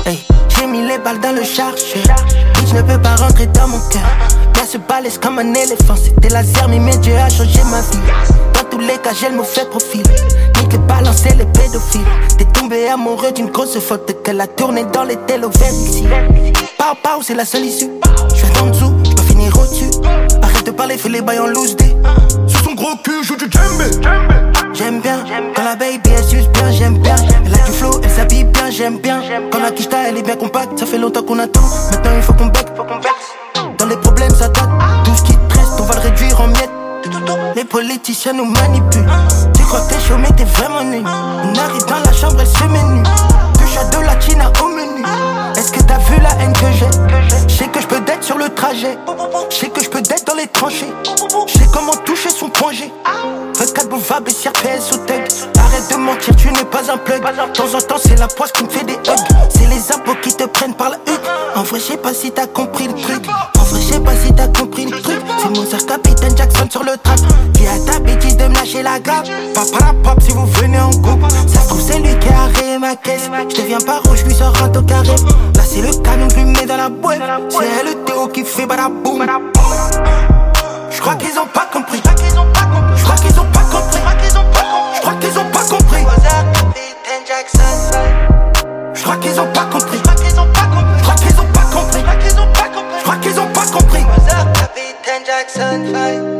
Hey, j'ai mis les balles dans le chargeur. Bitch ne peut pas rentrer dans mon cœur. Gars se balèze comme un éléphant. C'était laser, mais mes dieux a changé ma vie. Dans tous les cas, j'ai le mauvais profil. Nique les balancer les pédophiles. T'es tombé amoureux d'une grosse faute qu'elle a tourné dans les télovers ici. Pau pau, c'est la seule issue. J'suis en dessous, j'dois finir au-dessus. Arrête de parler, fais les bails en loose day. Sur son gros cul, joue du djembé. J'aime bien, quand la baby elle suce bien, j'aime bien. Elle a du flow, elle s'habille bien, j'aime bien. Quand la quicheta elle est bien compacte, ça fait longtemps qu'on attend. Maintenant il faut qu'on bec. Dans les problèmes ça date. Tout ce qui te reste, on va le réduire en miettes. Les politiciens nous manipulent. Tu crois que t'es chaud mais t'es vraiment nul. On arrive dans la chambre, elle se met nue. Touche à de la china au menu. Est-ce que t'as vu la haine que j'ai? J'sais que j'peux d'être sur le trajet. J'sais que j'peux d'être dans les tranchées. J'sais comment toucher son point G. 24 boulevard Bessières PS au thug. Arrête de mentir, tu n'es pas un plug. De temps en temps c'est la poisse qui me fait des hugs. C'est les impôts qui te prennent par la hutte. En vrai j'sais pas si t'as compris le truc. En vrai j'sais pas si t'as compris le truc. C'est Mozart, Capitaine Jackson sur le track. Dis à ta bêtise de me lâcher la grappe. Papa la pop si vous venez en couple. Ça se trouve c'est lui qui a rayé ma caisse. J'deviens pas rouge, lui sors un carré. Là c'est le canon, je lui mets dans la boîte. C'est elle le Théo qui fait badaboum. J'crois qu'ils ont pas compris. J'crois qu'ils ont pas compris. J'crois qu'ils ont pas compris. J'crois qu'ils ont pas compris. J'crois qu'ils ont pas compris. J'crois qu'ils ont pas compris. J'crois qu'ils ont pas compris.